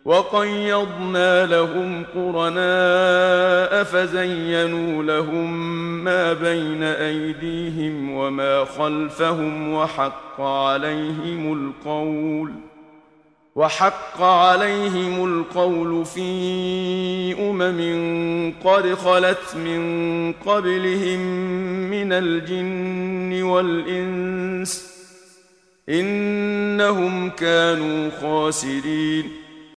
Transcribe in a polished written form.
وقيضنا لهم قرناء فزينوا لهم ما بين أيديهم وما خلفهم وحق عليهم القول في قد خلت من قبلهم من الجن والإنس إنهم كانوا خاسرين